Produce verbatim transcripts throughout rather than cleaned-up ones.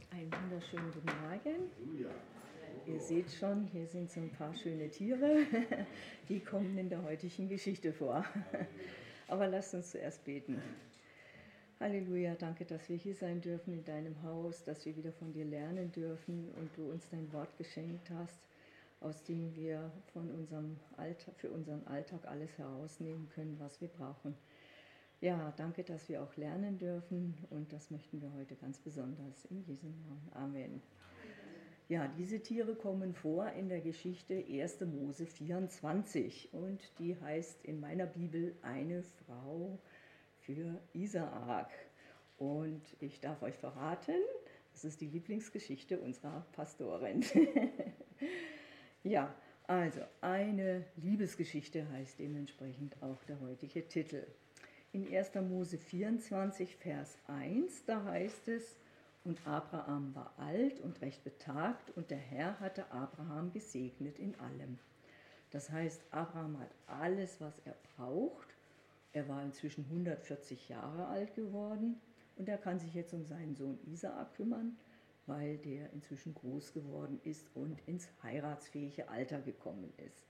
Einen wunderschönen guten Morgen. Ihr seht schon, hier sind so ein paar schöne Tiere, die kommen in der heutigen Geschichte vor. Aber lasst uns zuerst beten. Halleluja, danke, dass wir hier sein dürfen in deinem Haus, dass wir wieder von dir lernen dürfen und du uns dein Wort geschenkt hast, aus dem wir von unserem Alltag, für unseren Alltag alles herausnehmen können, was wir brauchen. Ja, danke, dass wir auch lernen dürfen und das möchten wir heute ganz besonders in Jesu Namen. Amen. Ja, diese Tiere kommen vor in der Geschichte erster Mose vierundzwanzig und die heißt in meiner Bibel eine Frau für Isaak. Und ich darf euch verraten, das ist die Lieblingsgeschichte unserer Pastorin. Ja, also eine Liebesgeschichte heißt dementsprechend auch der heutige Titel. In erster Mose vierundzwanzig, Vers eins, da heißt es, und Abraham war alt und recht betagt, und der Herr hatte Abraham gesegnet in allem. Das heißt, Abraham hat alles, was er braucht. Er war inzwischen hundertvierzig Jahre alt geworden und er kann sich jetzt um seinen Sohn Isaak kümmern, weil der inzwischen groß geworden ist und ins heiratsfähige Alter gekommen ist.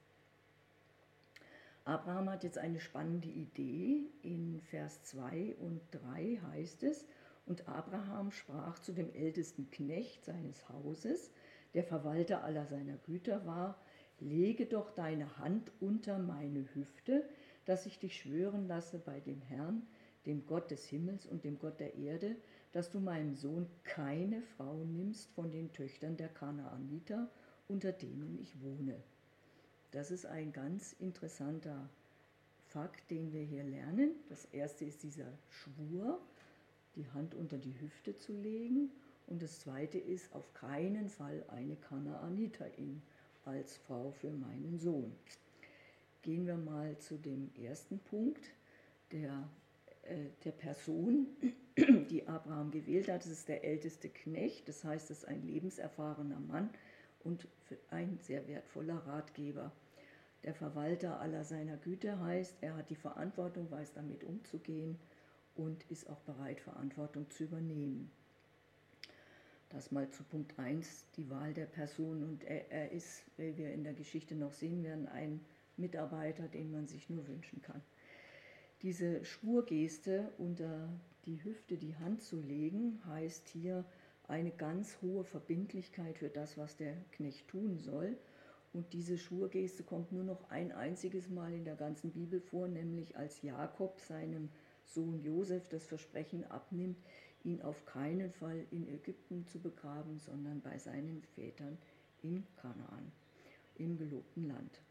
Abraham hat jetzt eine spannende Idee. In Vers zwei und drei heißt es, und Abraham sprach zu dem ältesten Knecht seines Hauses, der Verwalter aller seiner Güter war, lege doch deine Hand unter meine Hüfte, dass ich dich schwören lasse bei dem Herrn, dem Gott des Himmels und dem Gott der Erde, dass du meinem Sohn keine Frau nimmst von den Töchtern der Kanaaniter, unter denen ich wohne. Das ist ein ganz interessanter Fakt, den wir hier lernen. Das erste ist dieser Schwur, die Hand unter die Hüfte zu legen. Und das zweite ist, auf keinen Fall eine Kanaaniterin als Frau für meinen Sohn. Gehen wir mal zu dem ersten Punkt, der, äh, der Person, die Abraham gewählt hat. Das ist der älteste Knecht, das heißt, es ist ein lebenserfahrener Mann und ein sehr wertvoller Ratgeber. Der Verwalter aller seiner Güter heißt, er hat die Verantwortung, weiß damit umzugehen und ist auch bereit, Verantwortung zu übernehmen. Das mal zu Punkt eins, die Wahl der Person. Und er, er ist, wie wir in der Geschichte noch sehen werden, ein Mitarbeiter, den man sich nur wünschen kann. Diese Schwurgeste, unter die Hüfte die Hand zu legen, heißt hier eine ganz hohe Verbindlichkeit für das, was der Knecht tun soll. Und diese Schwurgeste kommt nur noch ein einziges Mal in der ganzen Bibel vor, nämlich als Jakob seinem Sohn Josef das Versprechen abnimmt, ihn auf keinen Fall in Ägypten zu begraben, sondern bei seinen Vätern in Kanaan, im gelobten Land.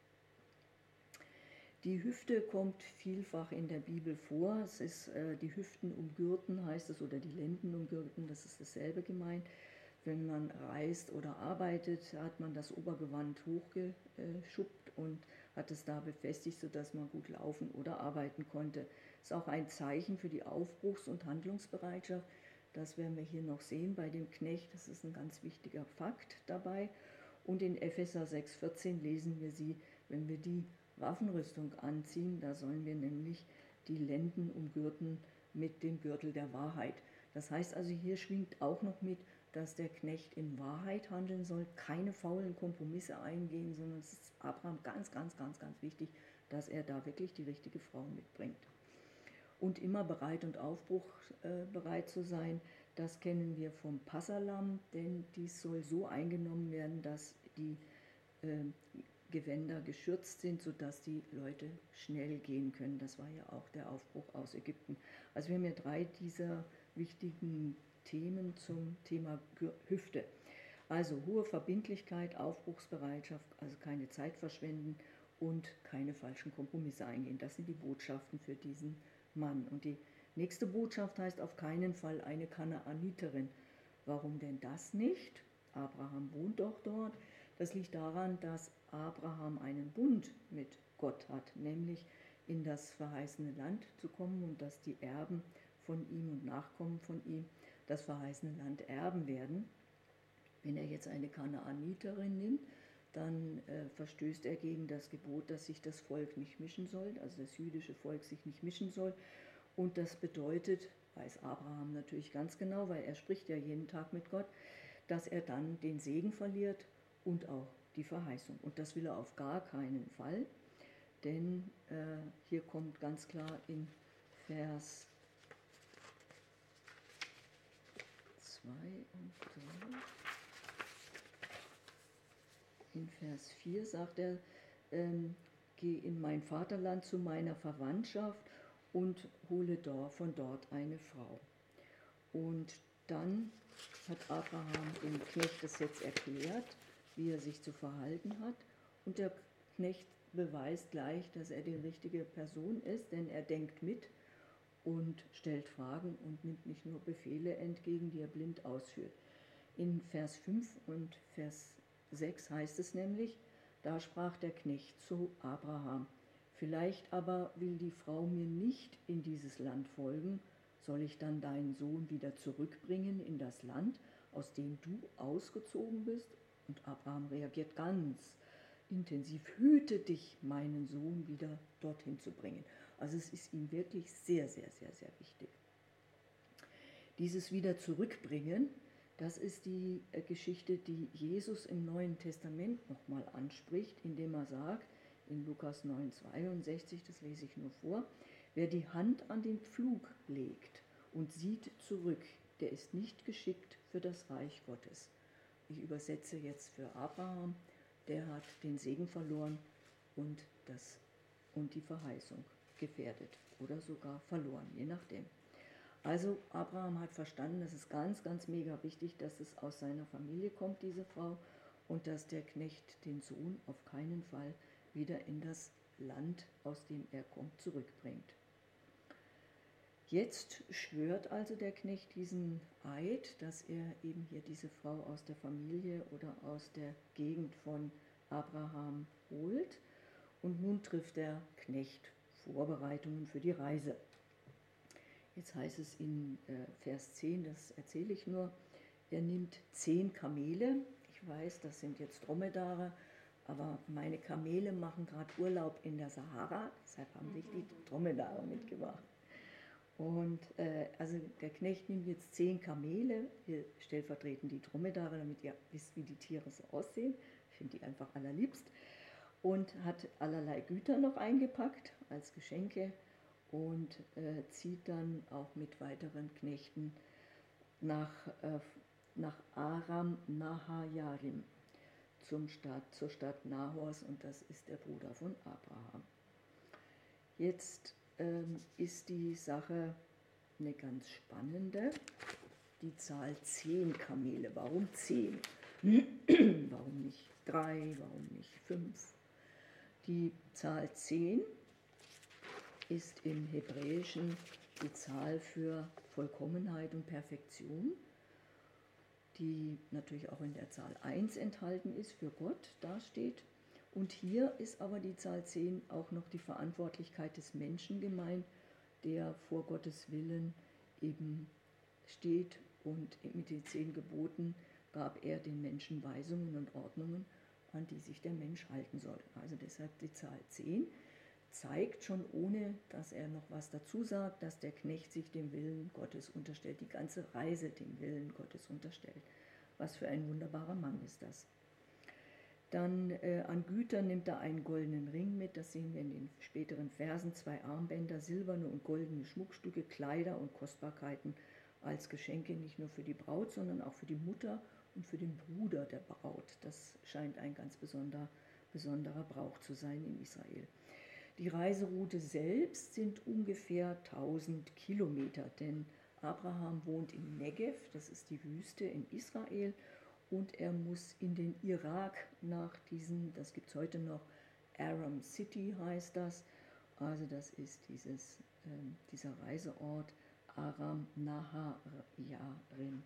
Die Hüfte kommt vielfach in der Bibel vor. Es ist äh, die Hüften umgürten, heißt es, oder die Lenden umgürten, das ist dasselbe gemeint. Wenn man reist oder arbeitet, hat man das Obergewand hochgeschuppt und hat es da befestigt, sodass man gut laufen oder arbeiten konnte. Das ist auch ein Zeichen für die Aufbruchs- und Handlungsbereitschaft. Das werden wir hier noch sehen bei dem Knecht. Das ist ein ganz wichtiger Fakt dabei. Und in Epheser sechs vierzehn lesen wir sie, wenn wir die Waffenrüstung anziehen, da sollen wir nämlich die Lenden umgürten mit dem Gürtel der Wahrheit. Das heißt also, hier schwingt auch noch mit, dass der Knecht in Wahrheit handeln soll, keine faulen Kompromisse eingehen, sondern es ist Abraham ganz, ganz, ganz, ganz wichtig, dass er da wirklich die richtige Frau mitbringt. Und immer bereit und aufbruchbereit zu sein, das kennen wir vom Passahlamm, denn dies soll so eingenommen werden, dass die äh, Gewänder geschürzt sind, sodass die Leute schnell gehen können. Das war ja auch der Aufbruch aus Ägypten. Also wir haben ja drei dieser wichtigen Themen zum Thema Hüfte. Also hohe Verbindlichkeit, Aufbruchsbereitschaft, also keine Zeit verschwenden und keine falschen Kompromisse eingehen. Das sind die Botschaften für diesen Mann. Und die nächste Botschaft heißt auf keinen Fall eine Kanaaniterin. Warum denn das nicht? Abraham wohnt doch dort. Das liegt daran, dass Abraham einen Bund mit Gott hat, nämlich in das verheißene Land zu kommen und dass die Erben von ihm und Nachkommen von ihm das verheißene Land erben werden. Wenn er jetzt eine Kanaaniterin nimmt, dann äh, verstößt er gegen das Gebot, dass sich das Volk nicht mischen soll, also das jüdische Volk sich nicht mischen soll. Und das bedeutet weiß Abraham natürlich ganz genau, weil er spricht ja jeden Tag mit Gott, dass er dann den Segen verliert und auch die Verheißung. Und das will er auf gar keinen Fall, denn äh, hier kommt ganz klar in Vers zwei und drei, in Vers vier sagt er, ähm, geh in mein Vaterland zu meiner Verwandtschaft und hole dort, von dort eine Frau. Und dann hat Abraham dem Knecht das jetzt erklärt, wie er sich zu verhalten hat. Und der Knecht beweist gleich, dass er die richtige Person ist, denn er denkt mit und stellt Fragen und nimmt nicht nur Befehle entgegen, die er blind ausführt. In Vers fünf und Vers sechs heißt es nämlich, da sprach der Knecht zu Abraham, vielleicht aber will die Frau mir nicht in dieses Land folgen, soll ich dann deinen Sohn wieder zurückbringen in das Land, aus dem du ausgezogen bist? Und Abraham reagiert ganz intensiv, hüte dich, meinen Sohn wieder dorthin zu bringen. Also es ist ihm wirklich sehr, sehr, sehr, sehr wichtig. Dieses wieder zurückbringen, das ist die Geschichte, die Jesus im Neuen Testament nochmal anspricht, indem er sagt, in Lukas neun zweiundsechzig, das lese ich nur vor, wer die Hand an den Pflug legt und sieht zurück, der ist nicht geschickt für das Reich Gottes. Ich übersetze jetzt für Abraham, der hat den Segen verloren und, das, und die Verheißung gefährdet oder sogar verloren, je nachdem. Also Abraham hat verstanden, das ist ganz, ganz mega wichtig, dass es aus seiner Familie kommt, diese Frau, und dass der Knecht den Sohn auf keinen Fall wieder in das Land, aus dem er kommt, zurückbringt. Jetzt schwört also der Knecht diesen Eid, dass er eben hier diese Frau aus der Familie oder aus der Gegend von Abraham holt. Und nun trifft der Knecht Vorbereitungen für die Reise. Jetzt heißt es in äh, Vers zehn, das erzähle ich nur, er nimmt zehn Kamele. Ich weiß, das sind jetzt Dromedare, aber meine Kamele machen gerade Urlaub in der Sahara, deshalb haben sich die Dromedare mitgebracht. Und äh, also der Knecht nimmt jetzt zehn Kamele, hier stellvertretend die Dromedare, damit ihr wisst, wie die Tiere so aussehen. Ich finde die einfach allerliebst. Und hat allerlei Güter noch eingepackt als Geschenke und äh, zieht dann auch mit weiteren Knechten nach, äh, nach Aram Nahajarim, zum Stadt, zur Stadt Nahors, und das ist der Bruder von Abraham. Jetzt ähm, ist die Sache eine ganz spannende, die Zahl zehn Kamele. Warum zehn? Warum nicht drei? Warum nicht fünf? Die Zahl zehn ist im Hebräischen die Zahl für Vollkommenheit und Perfektion, die natürlich auch in der Zahl eins enthalten ist, für Gott dasteht. Und hier ist aber die Zahl zehn auch noch die Verantwortlichkeit des Menschen gemeint, der vor Gottes Willen eben steht, und mit den zehn Geboten gab er den Menschen Weisungen und Ordnungen, an die sich der Mensch halten soll. Also deshalb die Zahl zehn zeigt schon, ohne dass er noch was dazu sagt, dass der Knecht sich dem Willen Gottes unterstellt, die ganze Reise dem Willen Gottes unterstellt. Was für ein wunderbarer Mann ist das. Dann äh, an Gütern nimmt er einen goldenen Ring mit, das sehen wir in den späteren Versen, zwei Armbänder, silberne und goldene Schmuckstücke, Kleider und Kostbarkeiten als Geschenke, nicht nur für die Braut, sondern auch für die Mutter und für den Bruder der Braut. Das scheint ein ganz besonderer, besonderer Brauch zu sein in Israel. Die Reiseroute selbst sind ungefähr tausend Kilometer, denn Abraham wohnt im Negev, das ist die Wüste in Israel, und er muss in den Irak nach diesen, das gibt es heute noch, Aram City heißt das, also das ist dieses, äh, dieser Reiseort Aram Nahajarim.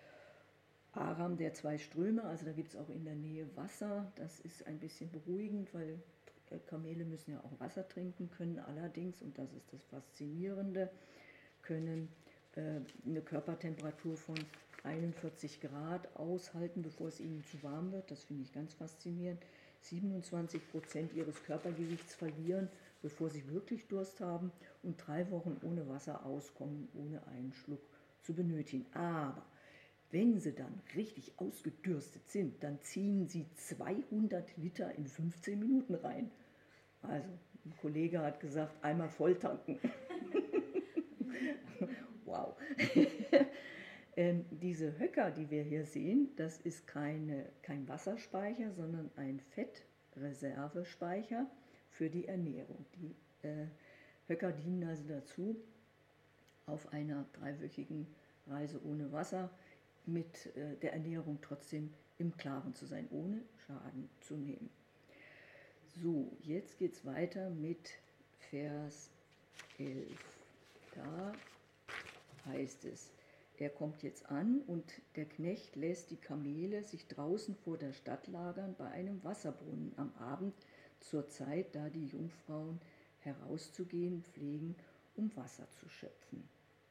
Aram der zwei Ströme, also da gibt es auch in der Nähe Wasser, das ist ein bisschen beruhigend, weil Kamele müssen ja auch Wasser trinken können, allerdings, und das ist das Faszinierende, können äh, eine Körpertemperatur von einundvierzig Grad aushalten, bevor es ihnen zu warm wird. Das finde ich ganz faszinierend. siebenundzwanzig Prozent ihres Körpergewichts verlieren, bevor sie wirklich Durst haben und drei Wochen ohne Wasser auskommen, ohne einen Schluck zu benötigen. Aber wenn sie dann richtig ausgedürstet sind, dann ziehen sie zweihundert Liter in fünfzehn Minuten rein. Also, ein Kollege hat gesagt, einmal voll tanken. Wow. ähm, diese Höcker, die wir hier sehen, das ist keine, kein Wasserspeicher, sondern ein Fettreservespeicher für die Ernährung. Die äh, Höcker dienen also dazu, auf einer dreiwöchigen Reise ohne Wasser mit äh, der Ernährung trotzdem im Klaren zu sein, ohne Schaden zu nehmen. So, jetzt geht es weiter mit Vers elf. Da heißt es, er kommt jetzt an und der Knecht lässt die Kamele sich draußen vor der Stadt lagern bei einem Wasserbrunnen am Abend zur Zeit, da die Jungfrauen herauszugehen pflegen, um Wasser zu schöpfen.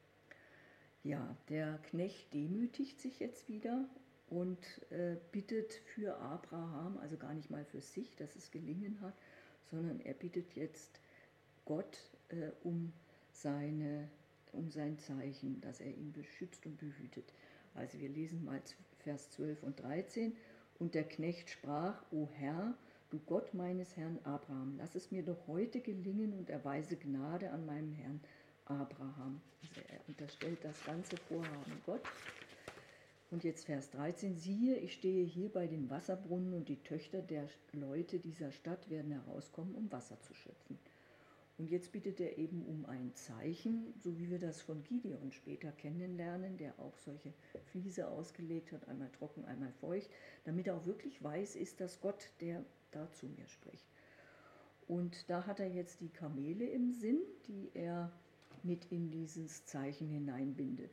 Ja, der Knecht demütigt sich jetzt wieder und äh, bittet für Abraham, also gar nicht mal für sich, dass es gelingen hat, sondern er bittet jetzt Gott äh, um, seine, um sein Zeichen, dass er ihn beschützt und behütet. Also wir lesen mal Vers zwölf und dreizehn. Und der Knecht sprach, O Herr, du Gott meines Herrn Abraham, lass es mir doch heute gelingen und erweise Gnade an meinem Herrn Abraham. Also er unterstellt das ganze Vorhaben Gott. Und jetzt Vers dreizehn, siehe, ich stehe hier bei den Wasserbrunnen und die Töchter der Leute dieser Stadt werden herauskommen, um Wasser zu schöpfen. Und jetzt bittet er eben um ein Zeichen, so wie wir das von Gideon später kennenlernen, der auch solche Fliese ausgelegt hat, einmal trocken, einmal feucht, damit er auch wirklich weiß, ist das Gott, der da zu mir spricht. Und da hat er jetzt die Kamele im Sinn, die er mit in dieses Zeichen hineinbindet.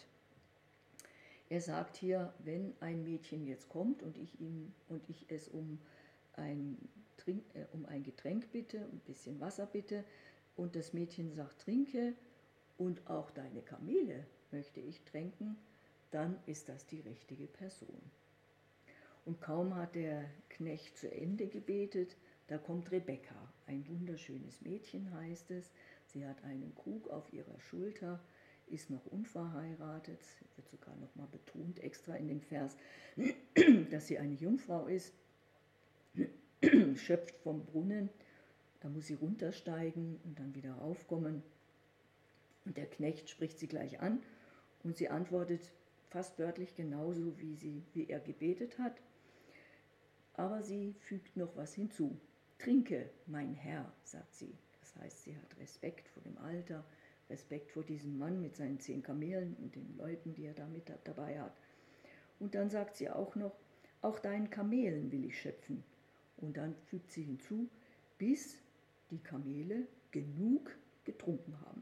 Er sagt hier, wenn ein Mädchen jetzt kommt und ich, ihn, und ich es um ein, Trink, äh, um ein Getränk bitte, ein bisschen Wasser bitte, und das Mädchen sagt, trinke, und auch deine Kamele möchte ich tränken, dann ist das die richtige Person. Und kaum hat der Knecht zu Ende gebetet, da kommt Rebekka, ein wunderschönes Mädchen heißt es, sie hat einen Krug auf ihrer Schulter, ist noch unverheiratet, wird sogar noch mal betont extra in dem Vers, dass sie eine Jungfrau ist, schöpft vom Brunnen, da muss sie runtersteigen und dann wieder raufkommen. Und der Knecht spricht sie gleich an und sie antwortet fast wörtlich genauso, wie, sie, wie er gebetet hat. Aber sie fügt noch was hinzu. Trinke, mein Herr, sagt sie. Das heißt, sie hat Respekt vor dem Alter, Respekt vor diesem Mann mit seinen zehn Kamelen und den Leuten, die er da mit dabei hat. Und dann sagt sie auch noch, auch deinen Kamelen will ich schöpfen. Und dann fügt sie hinzu, bis die Kamele genug getrunken haben.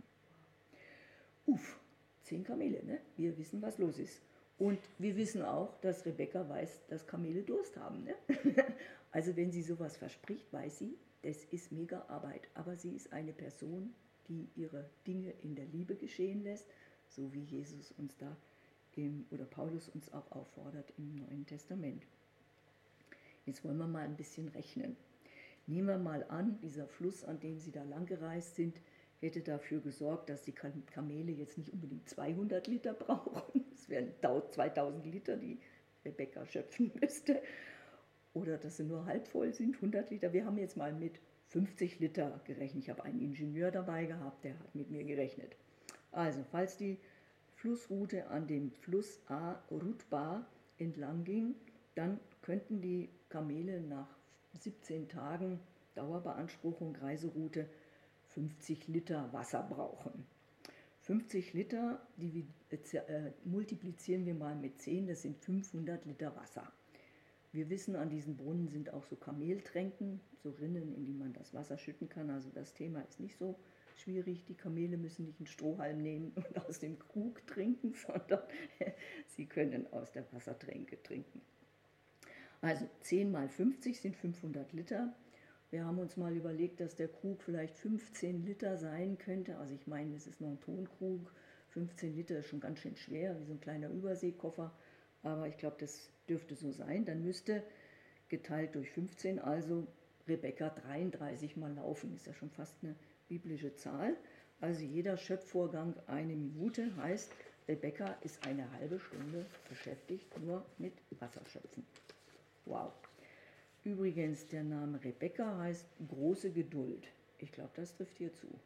Uff, zehn Kamele, ne? Wir wissen, was los ist. Und wir wissen auch, dass Rebekka weiß, dass Kamele Durst haben. Ne? Also wenn sie sowas verspricht, weiß sie, das ist mega Arbeit. Aber sie ist eine Person, die ihre Dinge in der Liebe geschehen lässt, so wie Jesus uns da, im, oder Paulus uns auch auffordert im Neuen Testament. Jetzt wollen wir mal ein bisschen rechnen. Nehmen wir mal an, dieser Fluss, an dem sie da lang gereist sind, hätte dafür gesorgt, dass die Kamele jetzt nicht unbedingt zweihundert Liter brauchen. Es wären zweitausend Liter, die Rebekka schöpfen müsste. Oder dass sie nur halb voll sind, hundert Liter. Wir haben jetzt mal mit fünfzig Liter gerechnet. Ich habe einen Ingenieur dabei gehabt, der hat mit mir gerechnet. Also, falls die Flussroute an dem Fluss Arutba entlang ging, dann könnten die Kamele nach siebzehn Tagen Dauerbeanspruchung, Reiseroute, fünfzig Liter Wasser brauchen. fünfzig Liter, die äh, multiplizieren wir mal mit zehn, das sind fünfhundert Liter Wasser. Wir wissen, an diesen Brunnen sind auch so Kameltränken, so Rinnen, in die man das Wasser schütten kann. Also das Thema ist nicht so schwierig. Die Kamele müssen nicht einen Strohhalm nehmen und aus dem Krug trinken, sondern sie können aus der Wassertränke trinken. Also zehn mal fünfzig sind fünfhundert Liter. Wir haben uns mal überlegt, dass der Krug vielleicht fünfzehn Liter sein könnte. Also ich meine, es ist noch ein Tonkrug. fünfzehn Liter ist schon ganz schön schwer, wie so ein kleiner Überseekoffer. Aber ich glaube, das dürfte so sein. Dann müsste geteilt durch fünfzehn, also Rebekka dreiunddreißig Mal laufen. Ist ja schon fast eine biblische Zahl. Also jeder Schöpfvorgang eine Minute heißt, Rebekka ist eine halbe Stunde beschäftigt nur mit Wasserschöpfen. Wow. Übrigens, der Name Rebekka heißt große Geduld. Ich glaube, das trifft hier zu.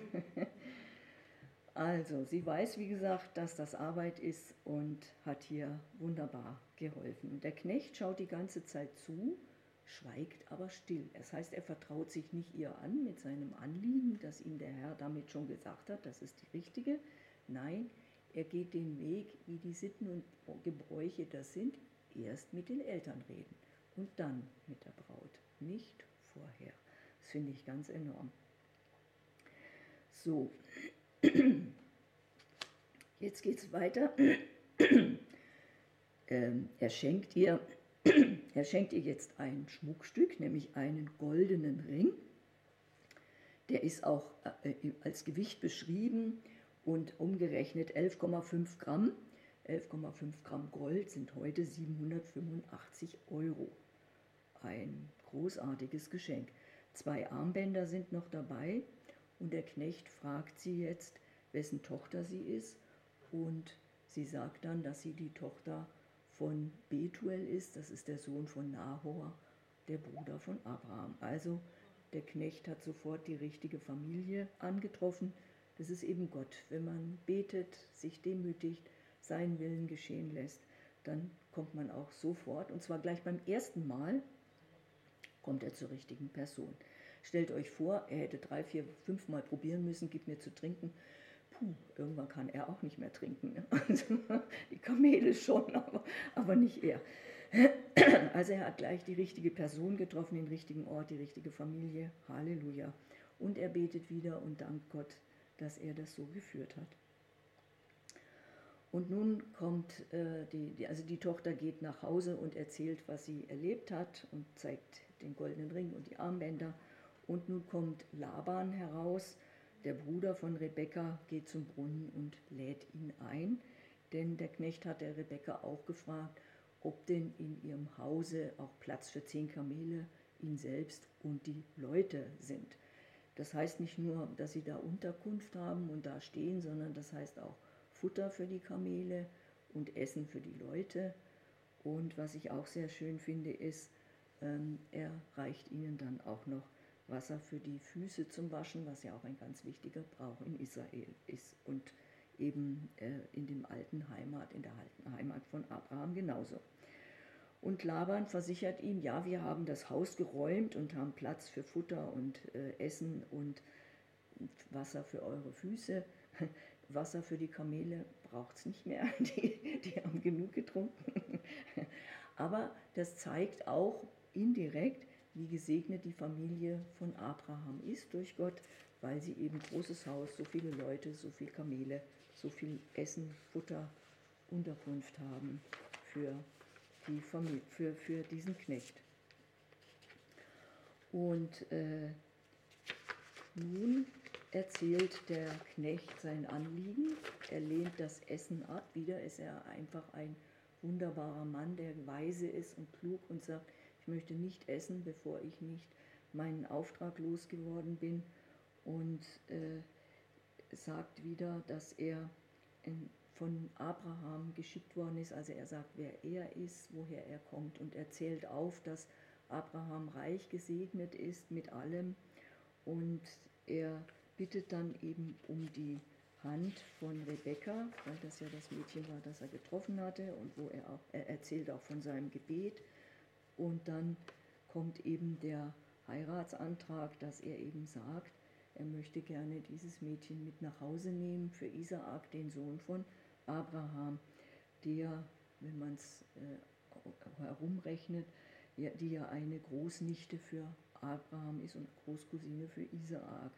Also, sie weiß, wie gesagt, dass das Arbeit ist und hat hier wunderbar geholfen. Und der Knecht schaut die ganze Zeit zu, schweigt aber still. Das heißt, er vertraut sich nicht ihr an mit seinem Anliegen, das ihm der Herr damit schon gesagt hat, das ist die richtige. Nein, er geht den Weg, wie die Sitten und Gebräuche das sind, erst mit den Eltern reden und dann mit der Braut, nicht vorher. Das finde ich ganz enorm. So, jetzt geht es weiter. ähm, er, schenkt ihr, er schenkt ihr jetzt ein Schmuckstück, nämlich einen goldenen Ring. Der ist auch äh, als Gewicht beschrieben und umgerechnet elf Komma fünf Gramm. elf Komma fünf Gramm Gold sind heute siebenhundertfünfundachtzig Euro. Ein großartiges Geschenk. Zwei Armbänder sind noch dabei und der Knecht fragt sie jetzt, wessen Tochter sie ist, und sie sagt dann, dass sie die Tochter von Betuel ist, das ist der Sohn von Nahor, der Bruder von Abraham. Also der Knecht hat sofort die richtige Familie angetroffen. Das ist eben Gott. Wenn man betet, sich demütigt, seinen Willen geschehen lässt, dann kommt man auch sofort, und zwar gleich beim ersten Mal, kommt er zur richtigen Person. Stellt euch vor, er hätte drei, vier, fünf Mal probieren müssen, gib mir zu trinken. Puh, irgendwann kann er auch nicht mehr trinken. Also, die Kamele schon, aber, aber nicht er. Also er hat gleich die richtige Person getroffen, den richtigen Ort, die richtige Familie. Halleluja. Und er betet wieder und dankt Gott, dass er das so geführt hat. Und nun kommt, äh, die, die, also die Tochter geht nach Hause und erzählt, was sie erlebt hat und zeigt den goldenen Ring und die Armbänder. Und nun kommt Laban heraus, der Bruder von Rebekka, geht zum Brunnen und lädt ihn ein. Denn der Knecht hat der Rebekka auch gefragt, ob denn in ihrem Hause auch Platz für zehn Kamele, ihn selbst und die Leute sind. Das heißt nicht nur, dass sie da Unterkunft haben und da stehen, sondern das heißt auch Futter für die Kamele und Essen für die Leute. Und was ich auch sehr schön finde, ist, ähm, er reicht ihnen dann auch noch Wasser für die Füße zum Waschen, was ja auch ein ganz wichtiger Brauch in Israel ist und eben äh, in dem alten Heimat, in der alten Heimat von Abraham genauso. Und Laban versichert ihm, ja, wir haben das Haus geräumt und haben Platz für Futter und äh, Essen und Wasser für eure Füße. Wasser für die Kamele braucht es nicht mehr, die, die haben genug getrunken. Aber das zeigt auch indirekt, wie gesegnet die Familie von Abraham ist durch Gott, weil sie eben großes Haus, so viele Leute, so viele Kamele, so viel Essen, Futter, Unterkunft haben für, die Familie, für, für diesen Knecht. Und äh, nun erzählt der Knecht sein Anliegen, er lehnt das Essen ab, wieder ist er einfach ein wunderbarer Mann, der weise ist und klug und sagt, ich möchte nicht essen, bevor ich nicht meinen Auftrag losgeworden bin, und äh, sagt wieder, dass er in, von Abraham geschickt worden ist, also er sagt, wer er ist, woher er kommt, und er zählt auf, dass Abraham reich gesegnet ist mit allem, und er bittet dann eben um die Hand von Rebekka, weil das ja das Mädchen war, das er getroffen hatte, und wo er auch, er erzählt auch von seinem Gebet, und dann kommt eben der Heiratsantrag, dass er eben sagt, er möchte gerne dieses Mädchen mit nach Hause nehmen für Isaak, den Sohn von Abraham, der, wenn man es äh, herumrechnet, ja, die ja eine Großnichte für Abraham ist und Großcousine für Isaak.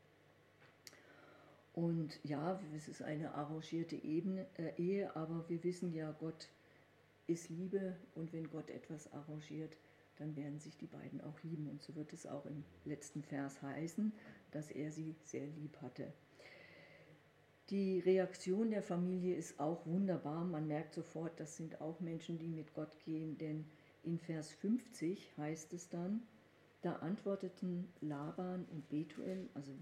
Und ja, es ist eine arrangierte Ebene, äh, Ehe, aber wir wissen ja, Gott ist Liebe, und wenn Gott etwas arrangiert, dann werden sich die beiden auch lieben. Und so wird es auch im letzten Vers heißen, dass er sie sehr lieb hatte. Die Reaktion der Familie ist auch wunderbar. Man merkt sofort, das sind auch Menschen, die mit Gott gehen, denn in Vers fünfzig heißt es dann, da antworteten Laban und Betuel, also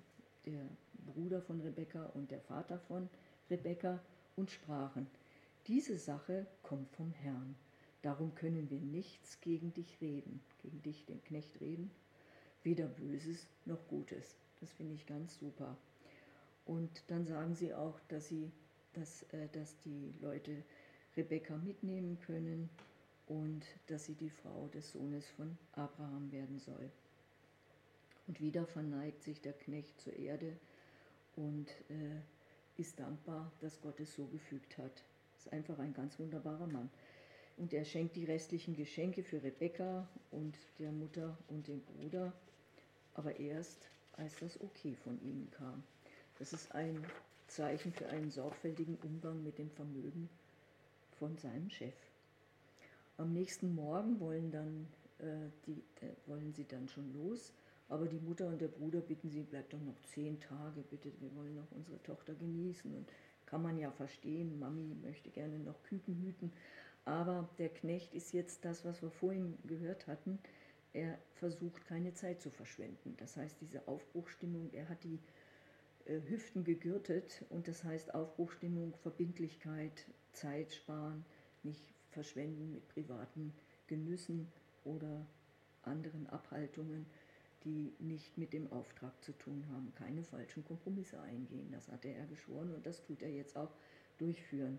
der Bruder von Rebekka und der Vater von Rebekka, und sprachen: Diese Sache kommt vom Herrn, darum können wir nichts gegen dich reden, gegen dich, den Knecht, reden, weder Böses noch Gutes. Das finde ich ganz super. Und dann sagen sie auch, dass, sie, dass, äh, dass die Leute Rebekka mitnehmen können und dass sie die Frau des Sohnes von Abraham werden soll. Und wieder verneigt sich der Knecht zur Erde und äh, ist dankbar, dass Gott es so gefügt hat. Ist einfach ein ganz wunderbarer Mann. Und er schenkt die restlichen Geschenke für Rebekka und der Mutter und dem Bruder, aber erst, als das Okay von ihnen kam. Das ist ein Zeichen für einen sorgfältigen Umgang mit dem Vermögen von seinem Chef. Am nächsten Morgen wollen, dann, äh, die, äh, wollen sie dann schon los, aber die Mutter und der Bruder bitten sie, bleibt doch noch zehn Tage, bitte, wir wollen noch unsere Tochter genießen. Und kann man ja verstehen, Mami möchte gerne noch Küken hüten, aber der Knecht ist jetzt das, was wir vorhin gehört hatten, er versucht keine Zeit zu verschwenden. Das heißt, diese Aufbruchstimmung, er hat die äh, Hüften gegürtet und das heißt Aufbruchstimmung, Verbindlichkeit, Zeit sparen, nicht verschwenden mit privaten Genüssen oder anderen Abhaltungen, die nicht mit dem Auftrag zu tun haben, keine falschen Kompromisse eingehen. Das hatte er geschworen und das tut er jetzt auch durchführen.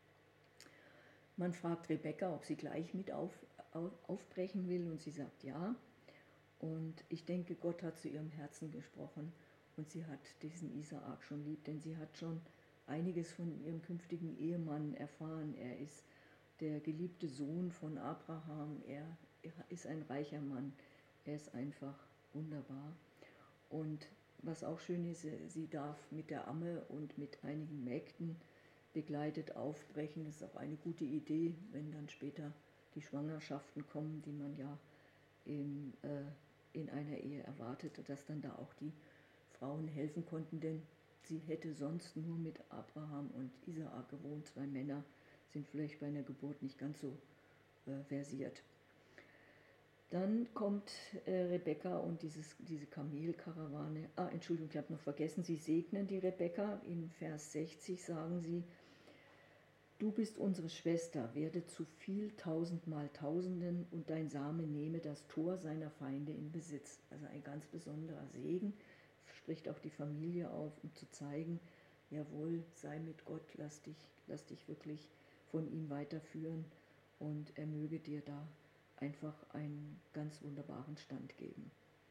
Man fragt Rebekka, ob sie gleich mit auf, auf, aufbrechen will und sie sagt ja. Und ich denke, Gott hat zu ihrem Herzen gesprochen und sie hat diesen Isaak schon lieb, denn sie hat schon einiges von ihrem künftigen Ehemann erfahren. Er ist der geliebte Sohn von Abraham, er, er ist ein reicher Mann, er ist einfach wunderbar. Und was auch schön ist, sie darf mit der Amme und mit einigen Mägden begleitet aufbrechen. Das ist auch eine gute Idee, wenn dann später die Schwangerschaften kommen, die man ja in, äh, in einer Ehe erwartet, dass dann da auch die Frauen helfen konnten, denn sie hätte sonst nur mit Abraham und Isaak gewohnt. Zwei Männer sind vielleicht bei einer Geburt nicht ganz so äh, versiert. Dann kommt äh, Rebekka und dieses, diese Kamelkarawane. Ah, Entschuldigung, ich habe noch vergessen, sie segnen die Rebekka. In Vers sechzig sagen sie: Du bist unsere Schwester, werde zu viel tausendmal Tausenden und dein Same nehme das Tor seiner Feinde in Besitz. Also ein ganz besonderer Segen, spricht auch die Familie auf, um zu zeigen, jawohl, sei mit Gott, lass dich, lass dich wirklich von ihm weiterführen und er möge dir da einfach einen ganz wunderbaren Stand geben.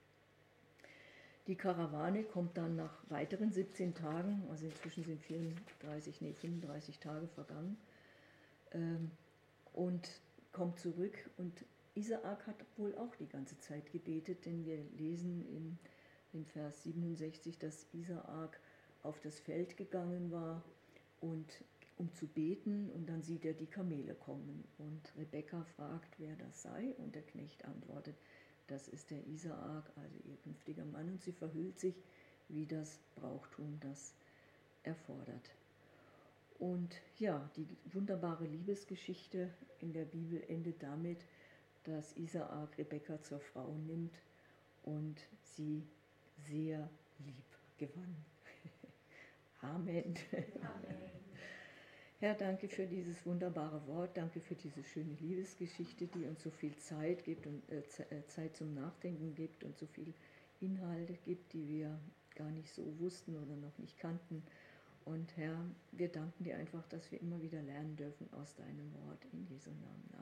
Die Karawane kommt dann nach weiteren siebzehn Tagen, also inzwischen sind vierunddreißig, nee, fünfunddreißig Tage vergangen, ähm, und kommt zurück. Und Isaak hat wohl auch die ganze Zeit gebetet, denn wir lesen in, in Vers siebenundsechzig, dass Isaak auf das Feld gegangen war, und, um zu beten, und dann sieht er die Kamele kommen. Und Rebekka fragt, wer das sei, und der Knecht antwortet: Das ist der Isaak, also ihr künftiger Mann, und sie verhüllt sich, wie das Brauchtum das erfordert. Und ja, die wunderbare Liebesgeschichte in der Bibel endet damit, dass Isaak Rebekka zur Frau nimmt und sie sehr lieb gewann. Amen. Amen. Herr, danke für dieses wunderbare Wort, danke für diese schöne Liebesgeschichte, die uns so viel Zeit gibt und äh, Zeit zum Nachdenken gibt und so viel Inhalte gibt, die wir gar nicht so wussten oder noch nicht kannten. Und Herr, wir danken dir einfach, dass wir immer wieder lernen dürfen aus deinem Wort, in Jesu Namen.